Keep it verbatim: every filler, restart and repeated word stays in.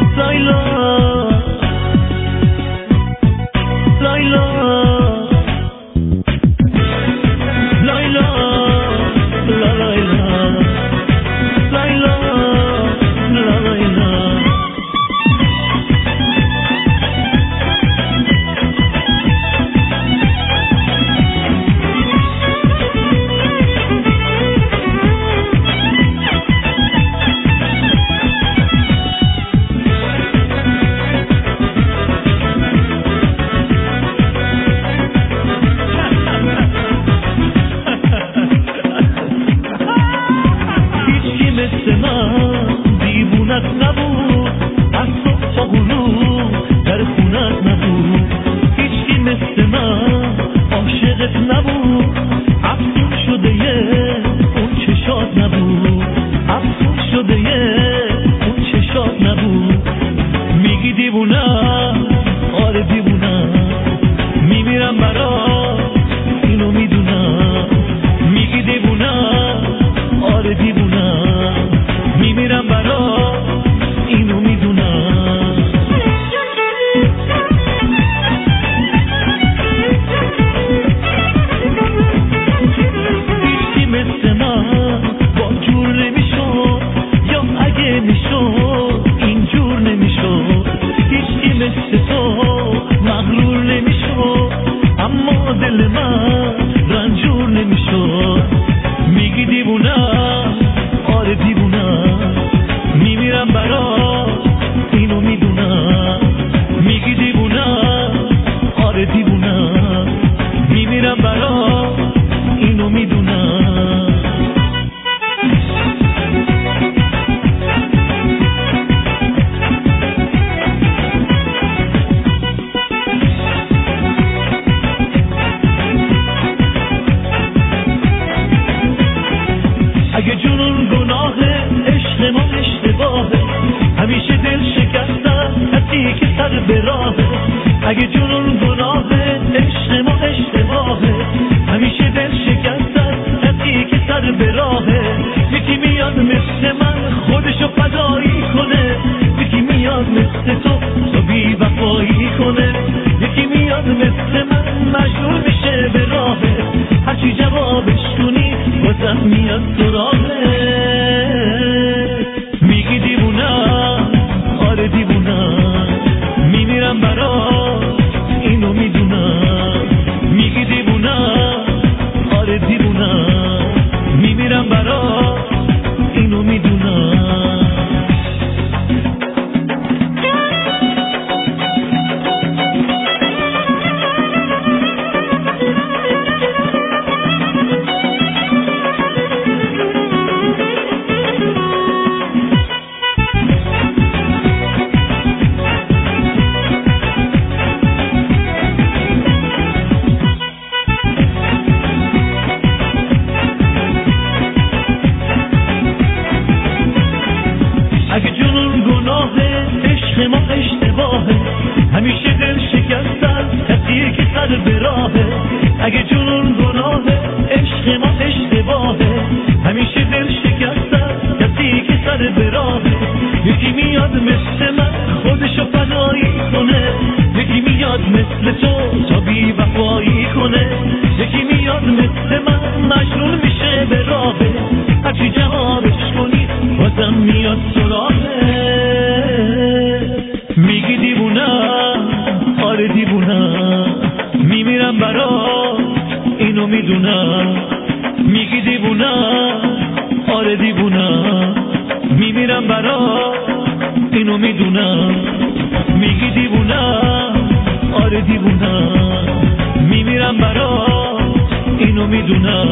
لایلا لایلا لایلا لا لایلا لایلا لا لایلا دیوونت نبود از صبح تا غروب در خونت نبود هیچکی مثل من عاشقت نبود افسون شده یه اون چشات نبود افسون شده یه اون چشات نبود میگی دیوونم آره دیوونم میمیرم برات اینو میدونم میگی دیوونم آره دیوونم میمیرم برات اینو میدونم هیچی مثل من با جور نمیشد یا اگه میشد اینجور نمیشد هیچی مثل تو مغرور نمیشد اما دل من رنجور نمیشد میگی دیوونم آره دیوونم میمیرم برات اینو میدونم میگی دیوونم آره دیوونم میمیرم برات اینو میدونم اگه جنون گناهه عشق ما اشتباهه همیشه دل شکستم کسی که سر به راهه اگه جنون گناهه عشق ما اشتباهه همیشه دل شکستم کسی که سر به راهه یکی میاد مثل من خودشو فدایی کنه یکی میاد مثل تو تو بی وفایی کنه یکی میاد مثل من مجبور میشه به راهه هرچی جوابش کنی بازم میاد سراغه میگی دیوونم آره دیوونم میمیرم برات اینو میدونم میگی دیوونم آره دیوونم میمیرم برات اینو میدونم اگه جنون گناهه عشق ما اشتباهه همیشه دل شکستن کسی که سر به راهه اگه جنون گناهه عشق ما اشتباهه همیشه دل شکستن کسی که سر به راهه یکی میاد مثل من خودشو فدایی کنه یکی میاد مثل تو تا بی وفایی کنه یکی میاد مثل من مجنون میشه به راهه هرچی جوابش کنی بازم میاد سراغه میگی دیوونم آره دیوونم میمیرم برات اینو میدونم میگی دیوونم آره دیوونم میمیرم برات اینو میدونم میگی دیوونم آره دیوونم میمیرم برات اینو میدونم